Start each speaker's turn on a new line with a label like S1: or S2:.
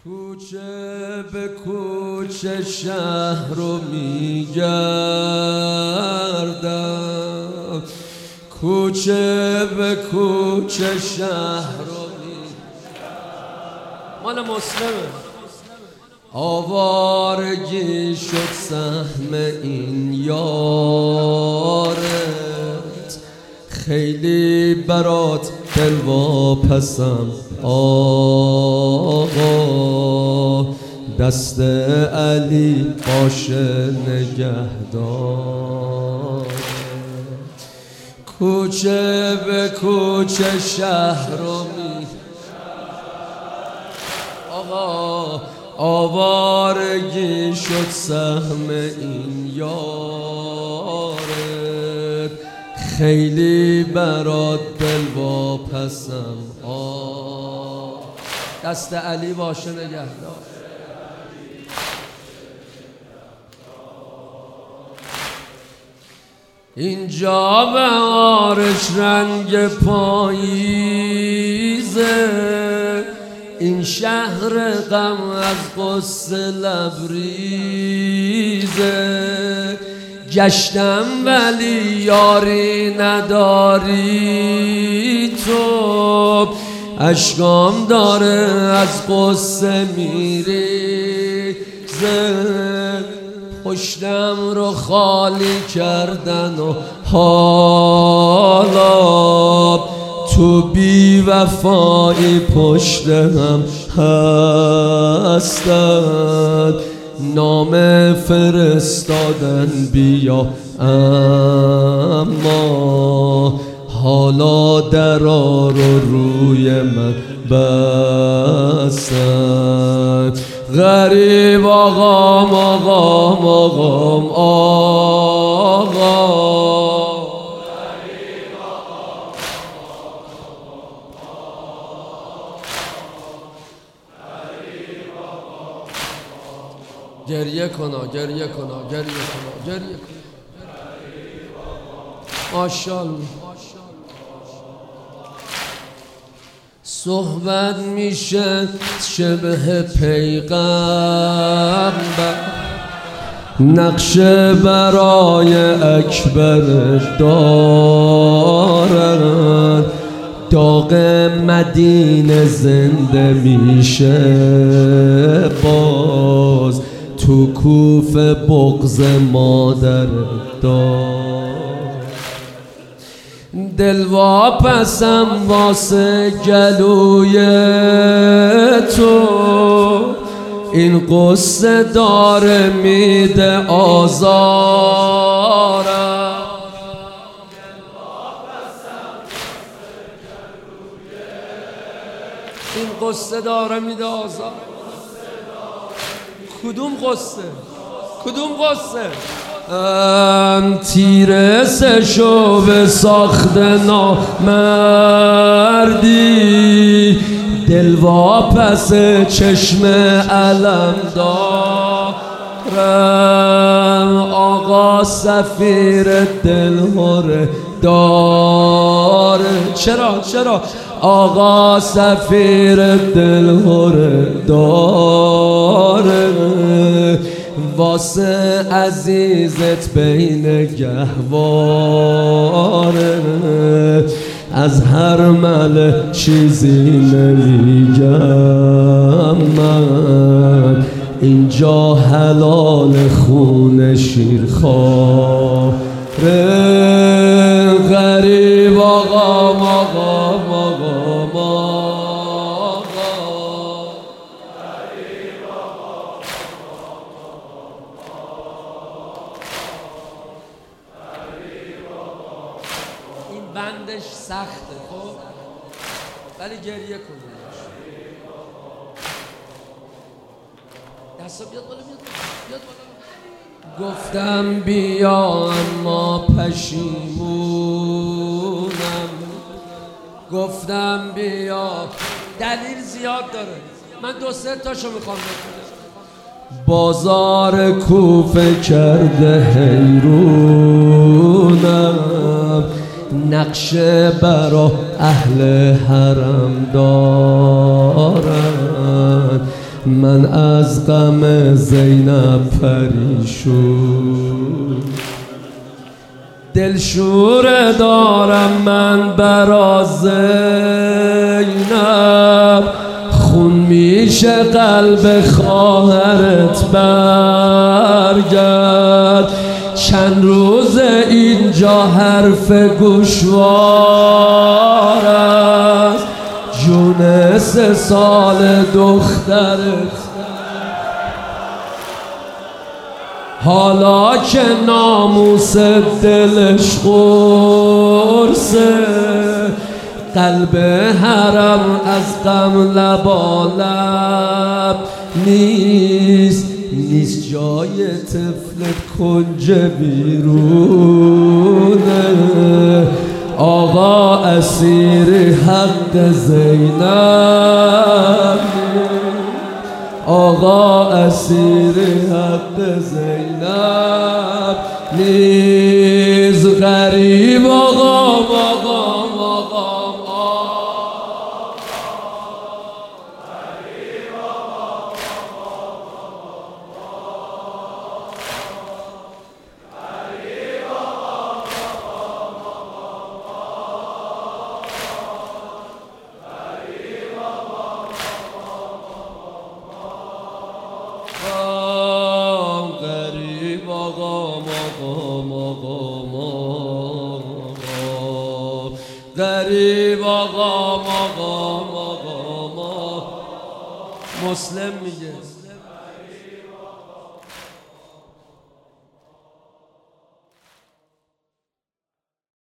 S1: کوچه به کوچه شهر رو میگردم، کوچه به کوچه شهر رو میگردم. مال مسلمه. آوارگی شد سهم این یارت، خیلی برات دل واپسم آقا، دست علی باشه نگهدار. کوچه به کوچه شهر رو می آقا، آوارگی شد سهم این یارت، خیلی برات دل واپسم دست علی باشه نگهدار. اینجا بهارش رنگ پاییزه، این شهر غم از غصه لبریزه. گشتم ولی یاری نداری تو، اشکام داره از غصه میریزه. پشتم رو خالی کردن و حالا تو بی وفایی پشت هم هستن. نام فرستادن بیا اما حالا درا رو روی من بستن. غریب آقام آقام آقام آقا، گریه کنا گریه کنا گریه کنا گریه کنا. ماشاءالله. صحبت میشه شبه پیغمبر، نقشه برای اکبر دارن. داغ مدینه زنده میشه باز، تو کوفه بغض مادر دار. دل واپسم واسه گلوی تو، این قصه داره میده آزارم. این قصه داره میده آزار. کدوم قصه؟ کدوم قصه؟ تیره سشو به ساخت نامردی، دل واپس چشم علم دارم. آقا سفیر دل هره داره. چرا آقا سفیر دل هره داره، واسه عزیزت بین گهواره. از هر مل چیزی نمیگم من، اینجا حلال خون شیرخواره. غریب آقام آقام آقام آقا، این بندش سخته خب، ولی گریه کنید. دستا بیاد بالا، بیاد بالا. گفتم بیا اما پشیمونم، گفتم بیا دلیل زیاد داره، من 2-3 تاشو میخوام بکنم. بازار کوفه کرده حیرونم، نقشه برا اهل حرم دارن. من از غم زینب پریشون. دلشوره دارم من برا زینب، خون میشه قلب خواهرت برگرد. چند روز اینجا حرف گوشوار است، جون 3 سال دخترت حالا که ناموس دلش قرصه. قلب حرم از غم لبالب نیست جای طفل کنج بیرونه. آقا اسیر حق زینب، آقا اسیر حق زینب نیز. غریب آقا غریب آقا مسلم میگه